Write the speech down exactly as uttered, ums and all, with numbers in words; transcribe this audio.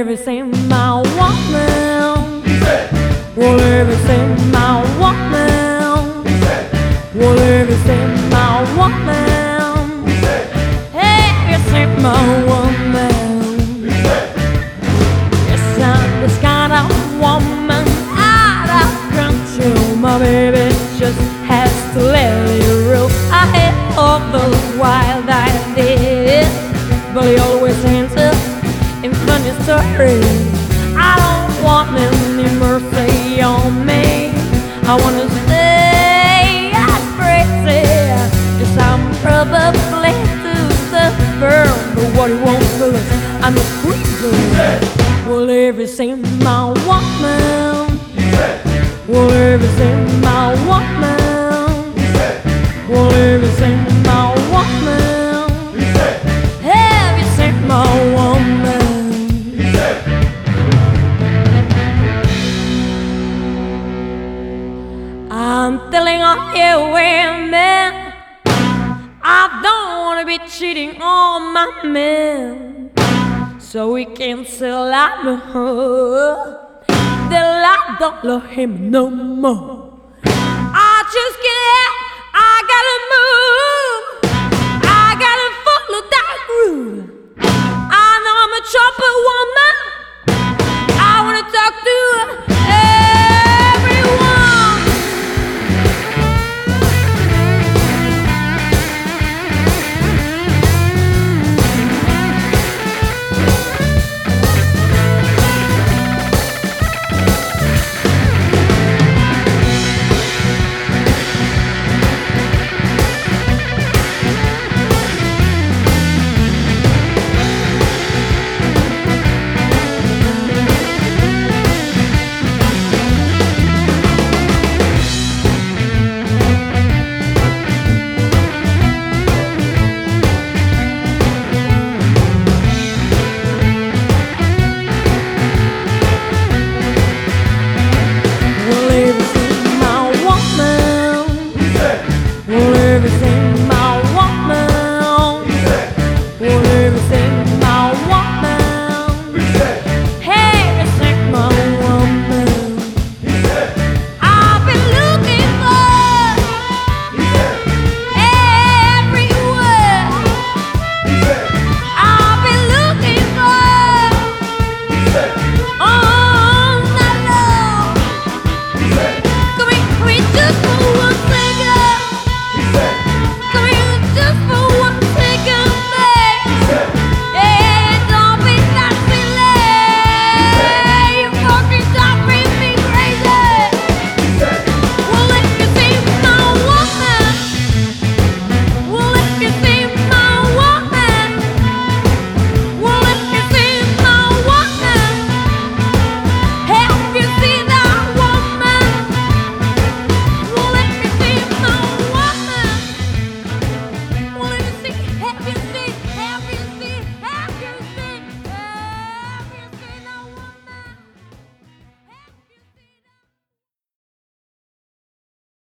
everything my woman. Well, everything my woman. Well, everything my woman. Everything my woman. Yes, I'm this kind of woman out of control. My baby just has to let it roll. I had all those wild ideas, but he always ends up in funny stories. I don't want any mercy on me. I wanna stay as crazy. Yes, I'm probably too stubborn, but what he wants to lose, I'm a creeper. Well, everything my woman. Well, everything my woman. Well, everything my woman. Everything my woman. I'm telling all you women, I don't wanna be cheating on my man, so we can sell out the whole. Till I don't love him no more.